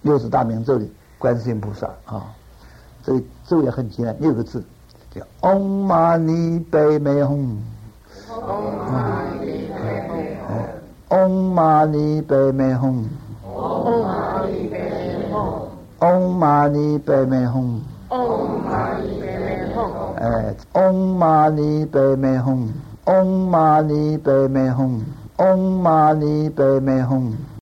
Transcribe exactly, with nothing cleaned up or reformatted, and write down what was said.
六字大明咒里观世音菩萨啊，这个咒也很简单，六个字，叫 Om Mani Padme Hum。Om Mani Padme Hum。Om Mani Padme Hum。Om Mani Padme Hum。Om Mani Padme Hum。Om Mani Padme Hum。哎 ，Om Mani Padme Hum。Om Mani Padme Hum。Om Mani Padme Hum。